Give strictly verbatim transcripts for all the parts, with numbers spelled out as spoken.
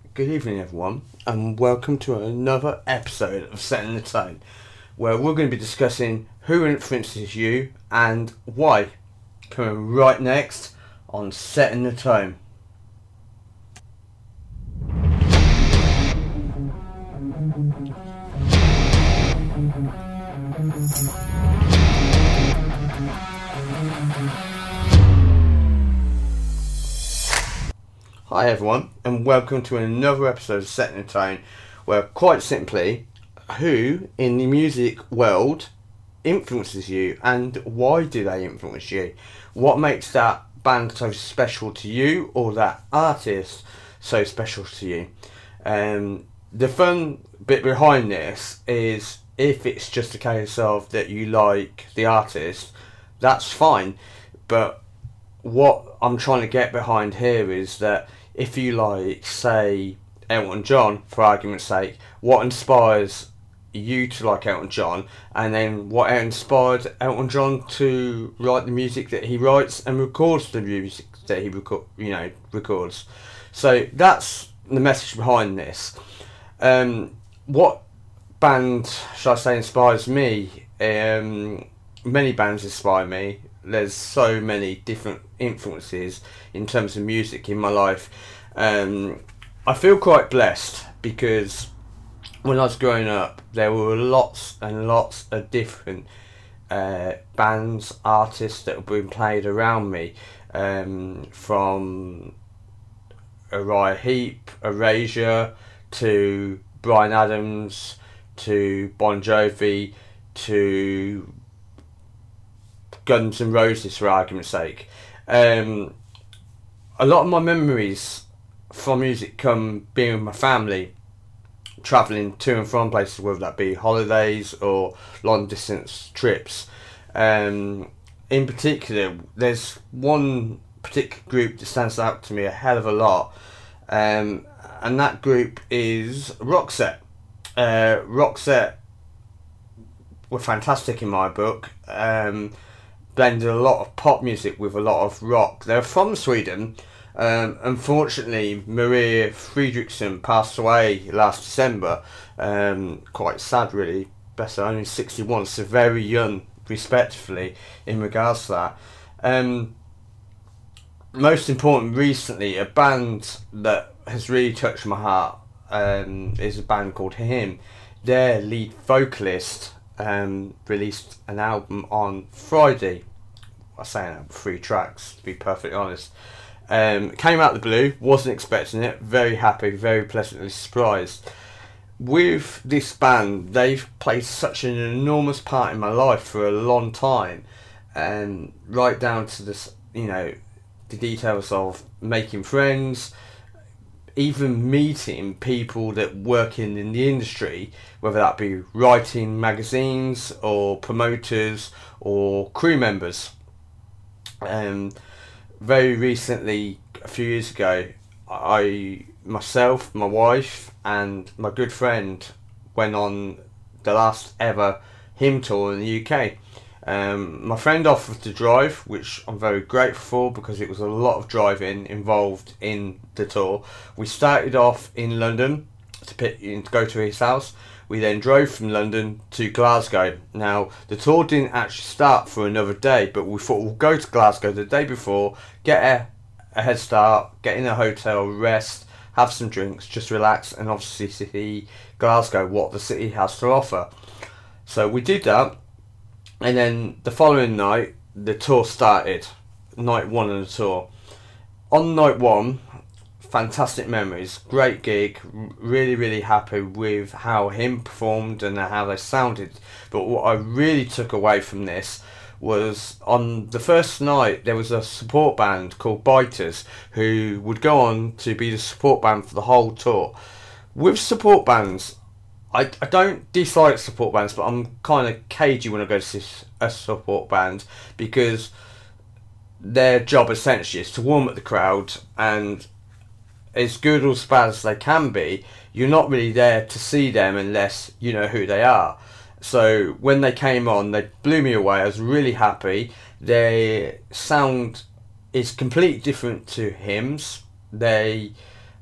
Good evening, everyone, and welcome to another episode of Setting the Tone, where we're going to be discussing who influences you and why. Coming right next on Setting the Tone. Hi everyone, and welcome to another episode of Setting the Tone, where quite simply, who in the music world influences you and why do they influence you? What makes that band so special to you or that artist so special to you? Um, the fun bit behind this is if it's just a case of that you like the artist, that's fine, but what I'm trying to get behind here is that if you like, say, Elton John, for argument's sake, what inspires you to like Elton John, and then what inspired Elton John to write the music that he writes and records the music that he record, you know, records. So that's the message behind this. Um, what band, should I say, inspires me? Um, many bands inspire me. There's so many different influences in terms of music in my life. Um, I feel quite blessed because when I was growing up, there were lots and lots of different uh, bands, artists that were being played around me, um, from Uriah Heep, Erasure, to Bryan Adams, to Bon Jovi, to Guns N' Roses, for argument's sake. Um, a lot of my memories from music come being with my family, travelling to and from places, whether that be holidays or long distance trips. Um, in particular, there's one particular group that stands out to me a hell of a lot, um, and that group is Roxette. Uh, Roxette were fantastic in my book. Um, blended a lot of pop music with a lot of rock. They're from Sweden. Um, unfortunately, Maria Fredriksson passed away last December. Um, quite sad, really. Bless her, only sixty-one, so very young, respectfully, in regards to that. Um, most important, recently, a band that has really touched my heart um, is a band called Him. Their lead vocalist um, released an album on Friday. I say an album, three tracks, to be perfectly honest. Um, came out of the blue, wasn't expecting it, very happy, very pleasantly surprised. With this band, they've played such an enormous part in my life for a long time, and right down to this, you know, the details of making friends, even meeting people that work in, in the industry, whether that be writing magazines or promoters or crew members. Um, very recently, a few years ago, I, myself, my wife and my good friend went on the last ever Him tour in the U K. Um, my friend offered to drive, which I'm very grateful for because it was a lot of driving involved in the tour. We started off in London to, pick, to go to his house. We then drove from London to Glasgow. Now, the tour didn't actually start for another day, but we thought we'll go to Glasgow the day before, get a, a head start, get in a hotel, rest, have some drinks, just relax, and obviously see Glasgow, what the city has to offer. So we did that, and then the following night, the tour started, night one of the tour. On night one, fantastic memories, great gig, really really happy with how Him performed and how they sounded. But what I really took away from this was on the first night there was a support band called Biters who would go on to be the support band for the whole tour. With support bands, I, I don't dislike support bands, but I'm kind of cagey when I go to see a support band because their job essentially is to warm up the crowd, and as good or as bad as they can be, you're not really there to see them unless you know who they are. So when they came on, they blew me away. I was really happy. Their sound is completely different to Hym's. They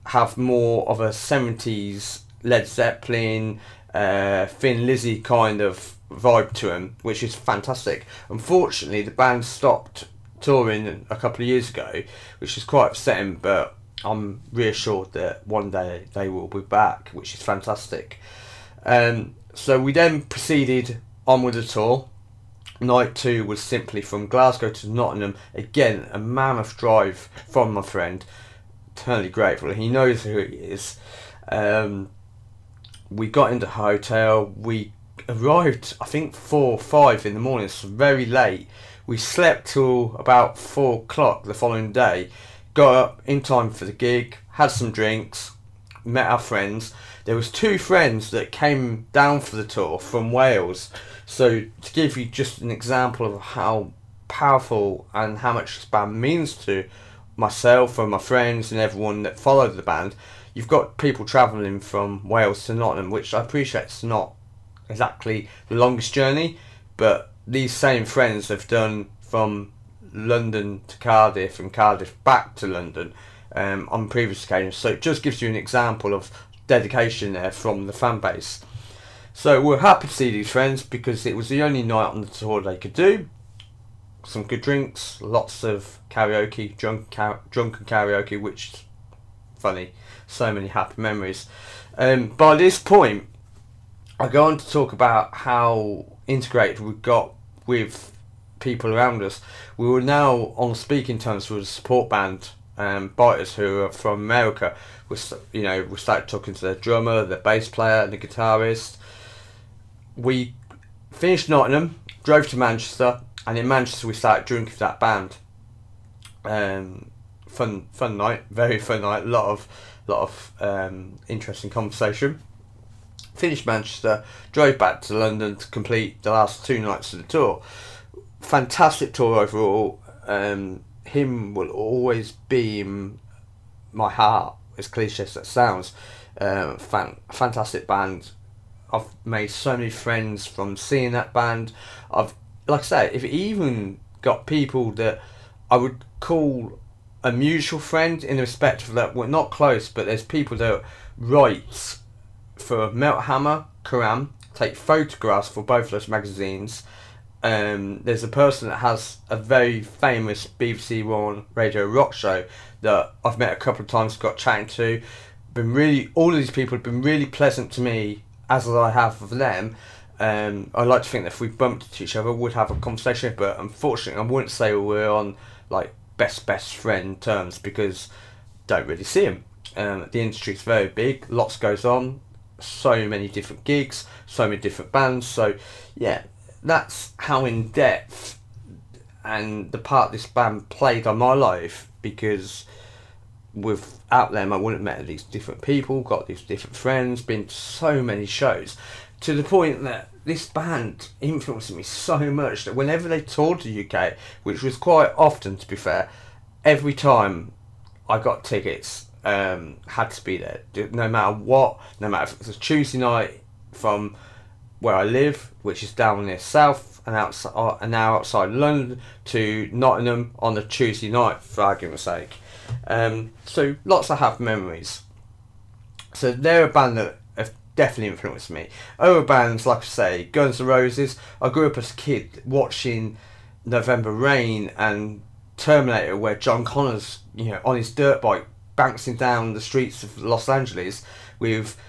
have more of a seventies Led Zeppelin, uh, Thin Lizzy kind of vibe to them, which is fantastic. Unfortunately, the band stopped touring a couple of years ago, which is quite upsetting, but I'm reassured that one day they will be back, which is fantastic. Um, so we then proceeded on with the tour. Night two was simply from Glasgow to Nottingham. Again, a mammoth drive from my friend. Eternally grateful. He knows who he is. Um, we got into a hotel. We arrived, I think, four or five in the morning. So very late. We slept till about four o'clock the following day. Got up in time for the gig. Had some drinks. Met our friends. There was two friends that came down for the tour from Wales. So to give you just an example of how powerful and how much this band means to myself and my friends and everyone that followed the band, you've got people travelling from Wales to Nottingham, which I appreciate it's not exactly the longest journey, but these same friends have done from London to Cardiff and Cardiff back to London um, on previous occasions. So it just gives you an example of dedication there from the fan base. So we're happy to see these friends because it was the only night on the tour they could do. Some good drinks, lots of karaoke, drunk, car- drunken karaoke, which is funny. So many happy memories. Um, by this point, I go on to talk about how integrated we got with people around us. We were now on speaking terms with a support band, um, Biters, who are from America. We, you know, we started talking to the drummer, the bass player, and the guitarist. We finished Nottingham, drove to Manchester, and in Manchester we started drinking with that band. Um, fun, fun night, very fun night. A lot of, lot of um, interesting conversation. Finished Manchester, drove back to London to complete the last two nights of the tour. Fantastic tour overall. Um, him will always be in my heart, as cliche as that sounds. Um, fan, fantastic band. I've made so many friends from seeing that band. I've, like I say, if it even got people that I would call a mutual friend in the respect of that we're not close, but there's people that write for Melt Hammer, Kerrang, take photographs for both those magazines. Um, there's a person that has a very famous B B C One Radio Rock show that I've met a couple of times, got chatting to. Been really, all of these people have been really pleasant to me, as I have with them. Um, I like to think that if we bumped into each other, we'd have a conversation, but unfortunately, I wouldn't say we're on like best best friend terms because don't really see them. Um, the industry's very big, lots goes on, so many different gigs, so many different bands. So yeah, that's how in depth and the part this band played on my life, because without them I wouldn't have met these different people, got these different friends, been to so many shows, to the point that this band influenced me so much that whenever they toured the U K, which was quite often to be fair, every time I got tickets, um, had to be there, no matter what, no matter if it was a Tuesday night from where I live, which is down near South and outside, and now outside London, to Nottingham on a Tuesday night, for argument's sake. Um, so lots of happy memories. So they're a band that have definitely influenced me. Other bands, like I say, Guns N' Roses. I grew up as a kid watching November Rain and Terminator, where John Connor's, you know, on his dirt bike bouncing down the streets of Los Angeles with,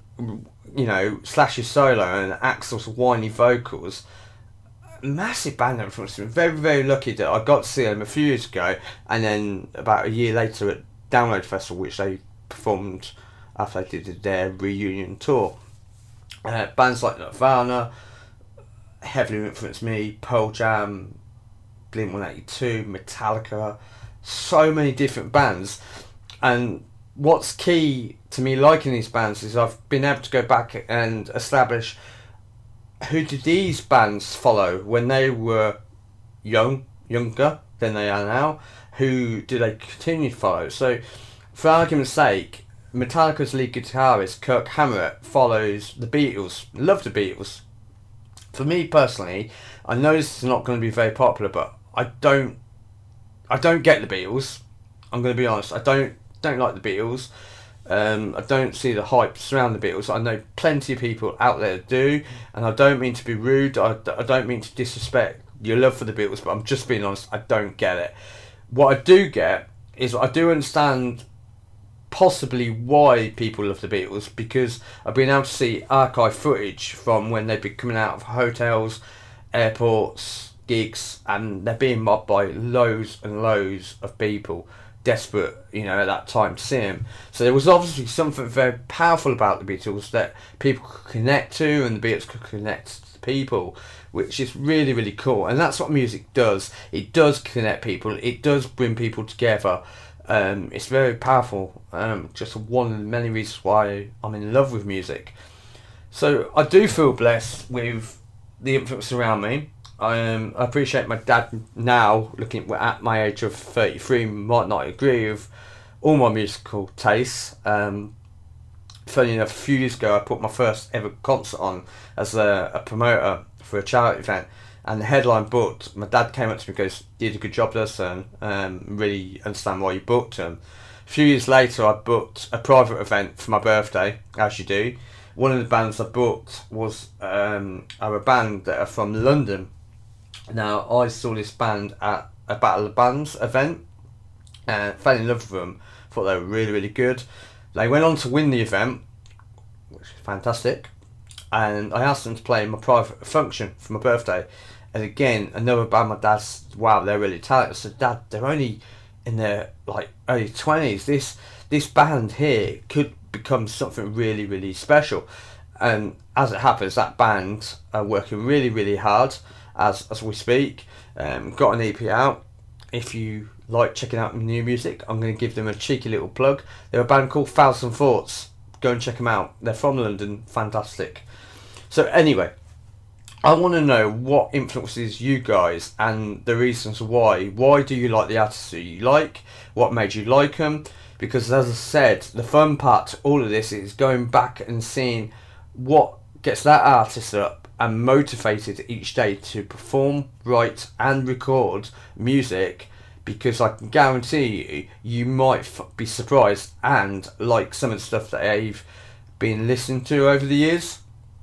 you know, Slash's solo and Axl's whiny vocals. Massive band influence. I'm very, very lucky that I got to see them a few years ago, and then about a year later at Download Festival, which they performed after they did their reunion tour. Uh, bands like Nirvana heavily influenced me, Pearl Jam, Blink one eighty-two, Metallica, so many different bands. And what's key to me liking these bands is I've been able to go back and establish who did these bands follow when they were young, younger than they are now. Who do they continue to follow? So, for argument's sake, Metallica's lead guitarist Kirk Hammett follows the Beatles. Love the Beatles. For me personally, I know this is not going to be very popular, but I don't, I don't get the Beatles. I'm going to be honest. I don't don't like the Beatles. Um, I don't see the hype surround the Beatles. I know plenty of people out there that do, and I don't mean to be rude. I, I don't mean to disrespect your love for the Beatles, but I'm just being honest. I don't get it. What I do get is I do understand possibly why people love the Beatles, because I've been able to see archive footage from when they've been coming out of hotels, airports, gigs, and they're being mobbed by loads and loads of people desperate, you know, at that time to see him. So there was obviously something very powerful about the Beatles that people could connect to, and the Beatles could connect to people, which is really, really cool. And that's what music does. It does connect people. It does bring people together. Um, it's very powerful. Um, just one of the many reasons why I'm in love with music. So I do feel blessed with the influence around me. I, um, I appreciate my dad now, looking at my age of thirty-three, might not agree with all my musical tastes. Um, funny enough, a few years ago I put my first ever concert on as a, a promoter for a charity event, and the headline booked. My dad came up to me and goes, "You did a good job there, son. Um, really understand why you booked him." A few years later I booked a private event for my birthday, as you do. One of the bands I booked was um, are a band that are from London. Now, I saw this band at a Battle of Bands event and fell in love with them. Thought they were really, really good. They went on to win the event, which is fantastic. And I asked them to play in my private function for my birthday. And again, another band, my dad's, wow, they're really talented. I said, "Dad, they're only in their like early twenties. This this band here could become something really, really special." And as it happens, that band are working really, really hard as as we speak. Um, got an E P out. If you like checking out new music, I'm going to give them a cheeky little plug. They're a band called Thousand Thoughts. Go and check them out. They're from London. Fantastic. So anyway, I want to know what influences you guys and the reasons why. Why do you like the artists that you like? What made you like them? Because as I said, the fun part to all of this is going back and seeing what gets that artist up and motivated each day to perform, write and record music, because I can guarantee you, you might f- be surprised and like some of the stuff that I've been listening to over the years.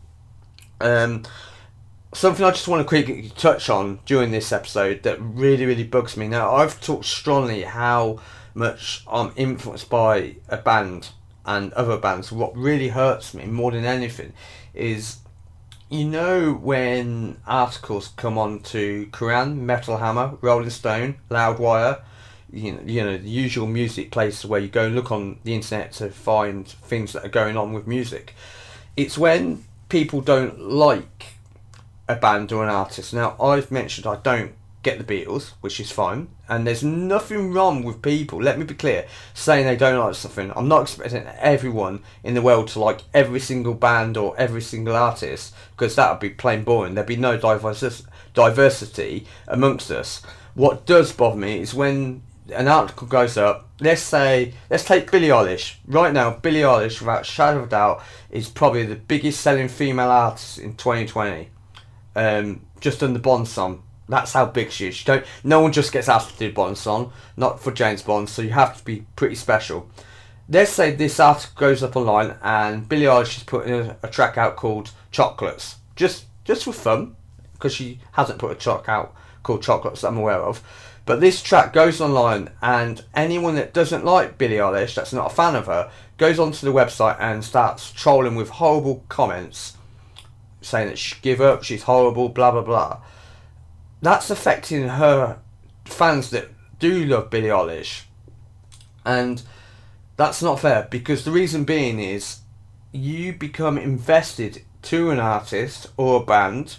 Um, something I just want to quickly touch on during this episode that really, really bugs me. Now, I've talked strongly how much I'm influenced by a band and other bands. What really hurts me more than anything is, you know, when articles come on to Kerrang, Metal Hammer, Rolling Stone, Loudwire, you know, you know, the usual music places where you go and look on the internet to find things that are going on with music. It's when people don't like a band or an artist. Now, I've mentioned I don't get the Beatles, which is fine, and there's nothing wrong with people, let me be clear, saying they don't like something. I'm not expecting everyone in the world to like every single band or every single artist, because that would be plain boring. There'd be no diversi- diversity amongst us. What does bother me is when an article goes up, let's say, let's take Billie Eilish. Right now, Billie Eilish, without a shadow of a doubt, is probably the biggest selling female artist in twenty twenty. Um, just under Bond song. That's how big she is. You don't, no one just gets asked to do Bond song, not for James Bond, so you have to be pretty special. Let's say this article goes up online and Billie Eilish is putting a, a track out called Chocolates. Just just for fun, because she hasn't put a track out called Chocolates that I'm aware of. But this track goes online, and anyone that doesn't like Billie Eilish, that's not a fan of her, goes onto the website and starts trolling with horrible comments, saying that she should give up, she's horrible, blah blah blah. That's affecting her fans that do love Billie Eilish, and that's not fair, because the reason being is you become invested to an artist or a band,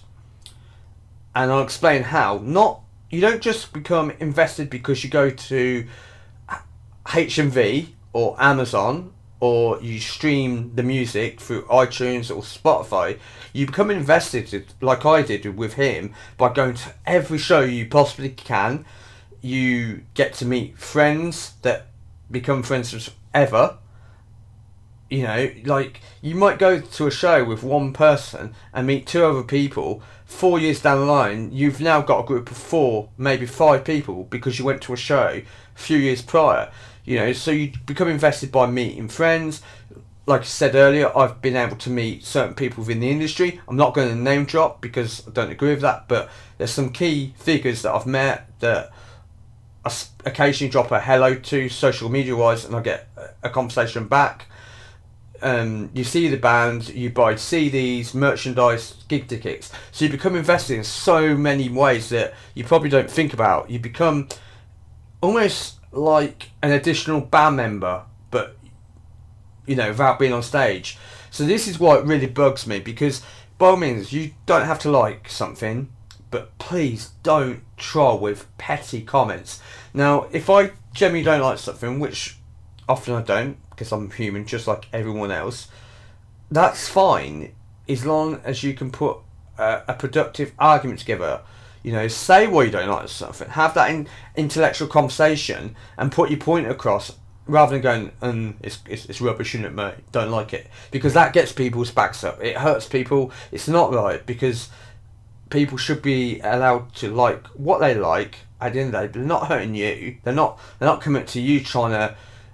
and I'll explain how. Not You don't just become invested because you go to H M V or Amazon or you stream the music through iTunes or Spotify. You become invested, like I did with him, by going to every show you possibly can. You get to meet friends that become friends forever. You know, like, you might go to a show with one person and meet two other people. Four years down the line, you've now got a group of four, maybe five people, because you went to a show a few years prior. You know, so you become invested by meeting friends. Like I said earlier, I've been able to meet certain people within the industry. I'm not going to name drop because I don't agree with that, but there's some key figures that I've met that I occasionally drop a hello to social media wise, and I get a conversation back. Um, you see the band, you buy C Ds, merchandise, gig tickets. So you become invested in so many ways that you probably don't think about. You become almost like an additional band member, but you know, without being on stage. So this is why it really bugs me, because by all means, you don't have to like something, but please don't troll with petty comments. Now, if I generally don't like something, which often I don't, because I'm human just like everyone else, that's fine, as long as you can put a, a productive argument together. You know, say why you don't like something, have that in, intellectual conversation, and put your point across, rather than going, um, it's, it's, it's rubbish, isn't it, mate? Don't like it. Because that gets people's backs up. It hurts people. It's not right, because people should be allowed to like what they like at the end of the day, but they're not hurting you. They're not they're not coming to you trying to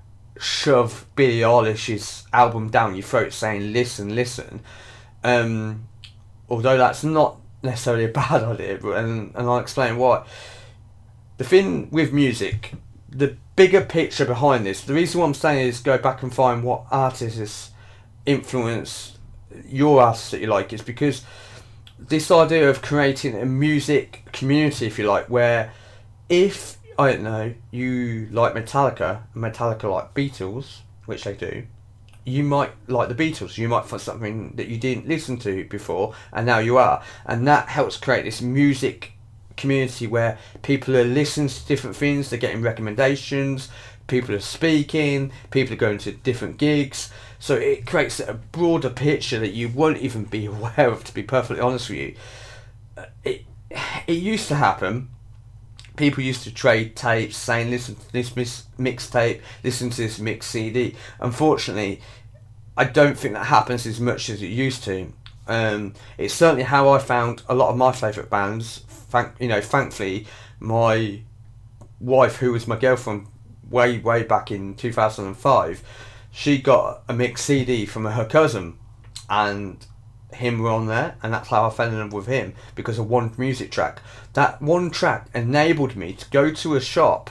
shove Billie Eilish's album down your throat saying, listen, listen. Um, although that's not necessarily a bad idea, but, and, and I'll explain why. The thing with music, the bigger picture behind this, the reason what I'm saying is go back and find what artists influence your artists that you like, is because this idea of creating a music community, if you like, where if, I don't know, you like Metallica, and Metallica like Beatles, which they do, you might like the Beatles, you might find something that you didn't listen to before, and now you are, and that helps create this music community where people are listening to different things, they're getting recommendations, people are speaking, people are going to different gigs, so it creates a broader picture that you won't even be aware of, to be perfectly honest with you. It, it used to happen, people used to trade tapes saying, listen to this mixtape, listen to this mix C D. Unfortunately, I don't think that happens as much as it used to. Um, it's certainly how I found a lot of my favourite bands. Thank, you know, thankfully, my wife, who was my girlfriend way, way back in two thousand five, she got a mix C D from her cousin, and him were on there, and that's how I fell in love with him, because of one music track. That one track enabled me to go to a shop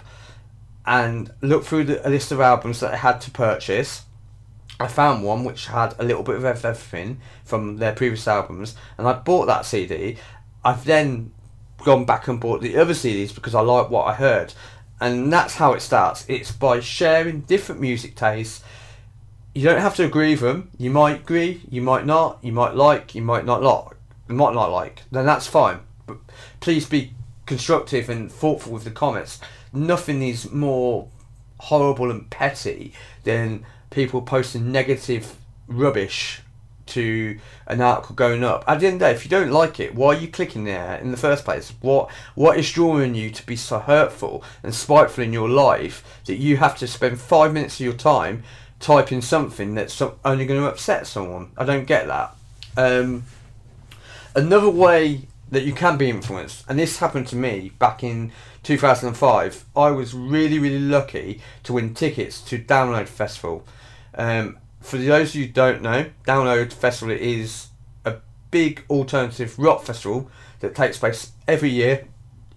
and look through the, a list of albums that I had to purchase. I found one which had a little bit of everything from their previous albums, and I bought that C D. I've then gone back and bought the other C Ds because I like what I heard, and that's how it starts. It's by sharing different music tastes. You don't have to agree with them. You might agree, you might not, you might like, you might not like, you might not like. Then that's fine. But please be constructive and thoughtful with the comments. Nothing is more horrible and petty than people posting negative rubbish to an article going up. At the end of the day, if you don't like it, why are you clicking there in the first place? What what is drawing you to be so hurtful and spiteful in your life that you have to spend five minutes of your time typing something that's only going to upset someone? I don't get that. Um, another way that you can be influenced, and this happened to me back in two thousand five, I was really, really lucky to win tickets to Download Festival. Um, for those of you who don't know, Download Festival is a big alternative rock festival that takes place every year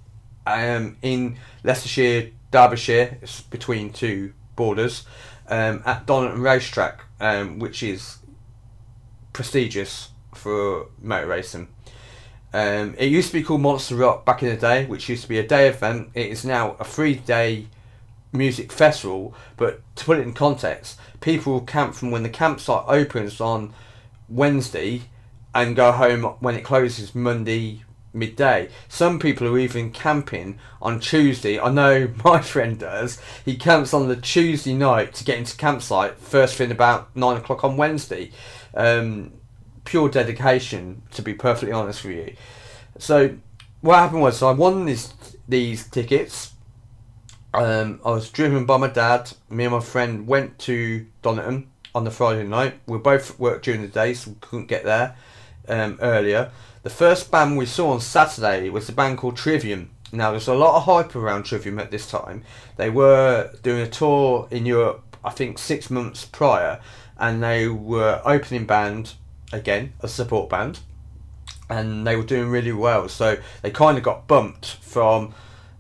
um, in Leicestershire, Derbyshire. It's between two borders, um, at Donington Racetrack, um, which is prestigious for motor racing. Um, it used to be called Monster Rock back in the day, which used to be a day event. It is now a three-day music festival, but to put it in context, people will camp from when the campsite opens on Wednesday and go home when it closes Monday midday. Some people are even camping on Tuesday. I know my friend does. He camps on the Tuesday night to get into campsite first thing about nine o'clock on Wednesday. Um, pure dedication, to be perfectly honest with you. So what happened was, so I won this, these tickets. Um, I was driven by my dad. Me and my friend went to Donington on the Friday night. We both worked during the day, so we couldn't get there um, earlier. The first band we saw on Saturday was a band called Trivium. Now, there's a lot of hype around Trivium at this time. They were doing a tour in Europe, I think six months prior, and they were opening band, again, a support band, and they were doing really well. So they kind of got bumped from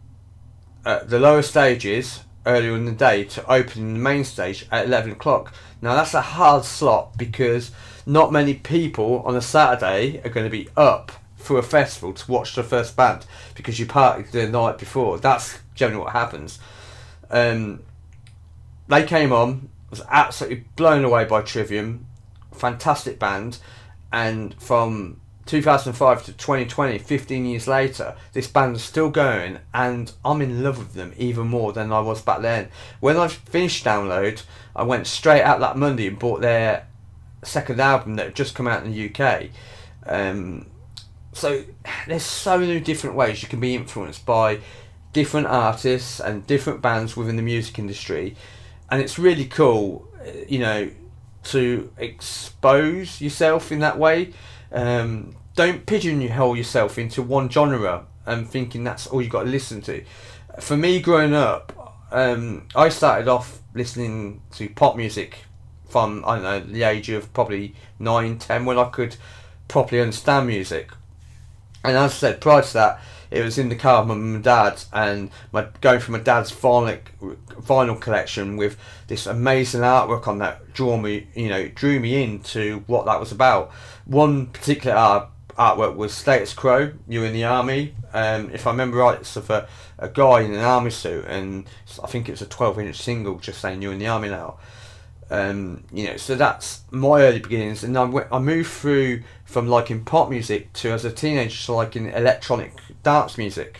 uh, the lower stages earlier in the day to opening the main stage at eleven o'clock. Now, that's a hard slot because not many people on a Saturday are going to be up for a festival to watch the first band because you partied the night before. That's generally what happens. Um, they came on, was absolutely blown away by Trivium, fantastic band, and from two thousand five to twenty twenty, fifteen years later, this band is still going, and I'm in love with them even more than I was back then. When I finished Download, I went straight out that Monday and bought their second album that had just come out in the U K. Um, so there's so many different ways you can be influenced by different artists and different bands within the music industry, and it's really cool, you know, to expose yourself in that way. Um, don't pigeonhole yourself into one genre and thinking that's all you got to listen to. For me, growing up, um, I started off listening to pop music from, I don't know, the age of probably nine, ten, when I could properly understand music. And as I said, prior to that, it was in the car with my mum and dad, and my going through my dad's vinyl vinyl collection with this amazing artwork on that drew me, you know, drew me into what that was about. One particular art, artwork was Status Quo, You in the Army. Um, if I remember right, it's of a, a guy in an army suit, and I think it was a twelve inch single just saying "You're in the Army now." Um, you know, so that's my early beginnings, and I went, I moved through from liking pop music to, as a teenager, to liking electronic dance music.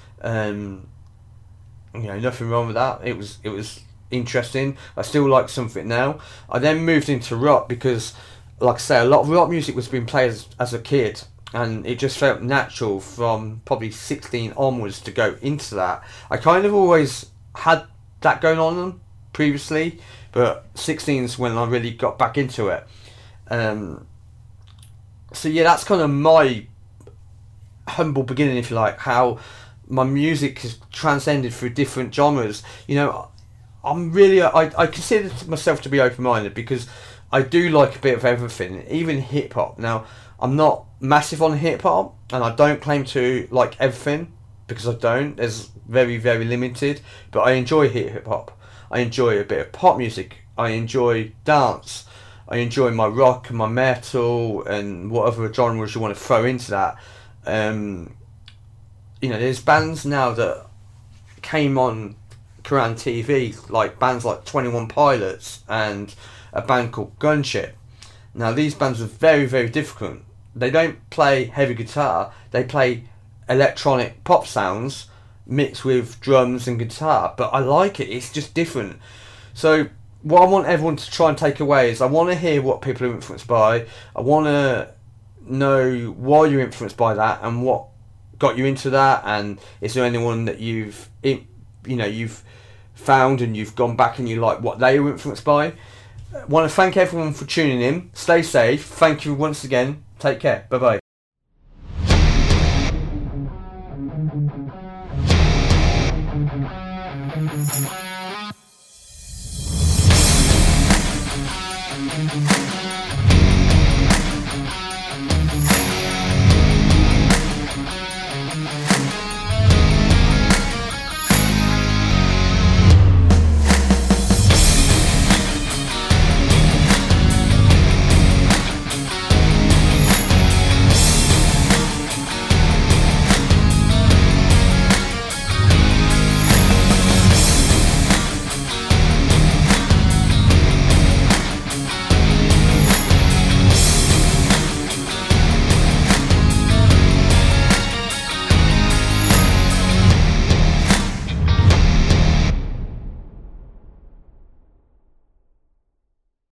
Um, you know, nothing wrong with that. It was it was interesting. I still like some of it now. I then moved into rock because, like I say, a lot of rock music was being played as, as a kid, and it just felt natural from probably sixteen onwards to go into that. I kind of always had that going on previously, but sixteen is when I really got back into it. Um, so yeah, that's kind of my humble beginning, if you like, how my music has transcended through different genres. You know, I'm really, I, I consider myself to be open-minded because I do like a bit of everything, even hip-hop. Now, I'm not massive on hip-hop, and I don't claim to like everything, because I don't. There's very, very limited, but I enjoy hip-hop. I enjoy a bit of pop music. I enjoy dance. I enjoy my rock and my metal and whatever genres you want to throw into that. Um, you know, there's bands now that came on Koran T V, like bands like twenty-one Pilots and a band called Gunship. Now, these bands are very, very different. They don't play heavy guitar. They play electronic pop sounds mixed with drums and guitar, but I like it. It's just different. So what I want everyone to try and take away is I want to hear what people are influenced by. I want to know why you're influenced by that and what got you into that, and is there anyone that you've you know you've found and you've gone back and you like what they were influenced by. I want to thank everyone for tuning in. Stay safe. Thank you once again. Take care. Bye bye. Thank you.